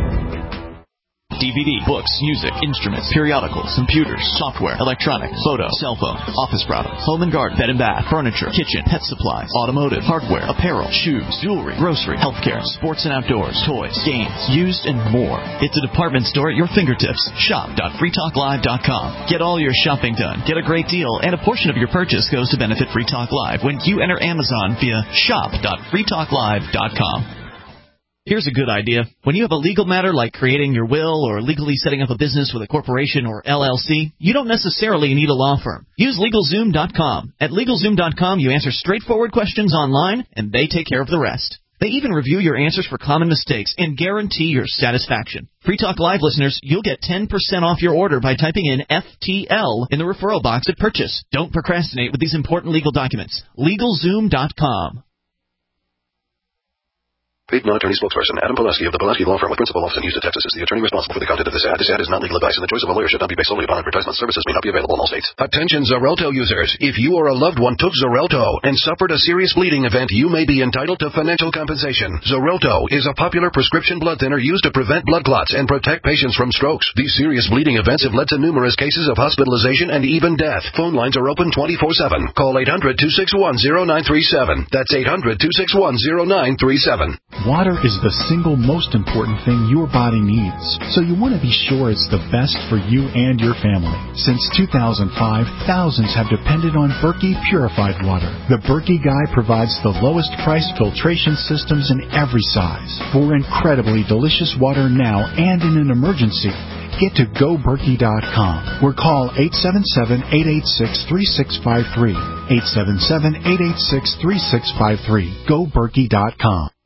D V D, books, music, instruments, periodicals, computers, software, electronics, photo, cell phone, office products, home and garden, bed and bath, furniture, kitchen, pet supplies, automotive, hardware, apparel, shoes, jewelry, grocery, healthcare, sports and outdoors, toys, games, used, and more. It's a department store at your fingertips. shop dot free talk live dot com. Get all your shopping done. Get a great deal, and a portion of your purchase goes to benefit Free Talk Live when you enter Amazon via shop dot free talk live dot com. Here's a good idea. When you have a legal matter like creating your will or legally setting up a business with a corporation or L L C, you don't necessarily need a law firm. Use LegalZoom dot com. At LegalZoom dot com, you answer straightforward questions online, and they take care of the rest. They even review your answers for common mistakes and guarantee your satisfaction. Free Talk Live listeners, you'll get ten percent off your order by typing in F T L in the referral box at purchase. Don't procrastinate with these important legal documents. LegalZoom dot com. Paid non-attorney spokesperson Adam Pulaski of the Pulaski Law Firm with principal office in Houston, Texas is the attorney responsible for the content of this ad. This ad is not legal advice, and the choice of a lawyer should not be based solely upon advertisement. Services may not be available in all states. Attention Xarelto users. If you or a loved one took Xarelto and suffered a serious bleeding event, you may be entitled to financial compensation. Xarelto is a popular prescription blood thinner used to prevent blood clots and protect patients from strokes. These serious bleeding events have led to numerous cases of hospitalization and even death. Phone lines are open twenty-four seven. Call eight hundred two six one zero nine three seven. That's eight hundred two six one zero nine three seven. Water is the single most important thing your body needs, so you want to be sure it's the best for you and your family. Since two thousand five, thousands have depended on Berkey purified water. The Berkey Guy provides the lowest price filtration systems in every size. For incredibly delicious water now and in an emergency, get to go berkey dot com or call eight seven seven, eight eight six, three six five three. eight seven seven, eight eight six, three six five three. go berkey dot com.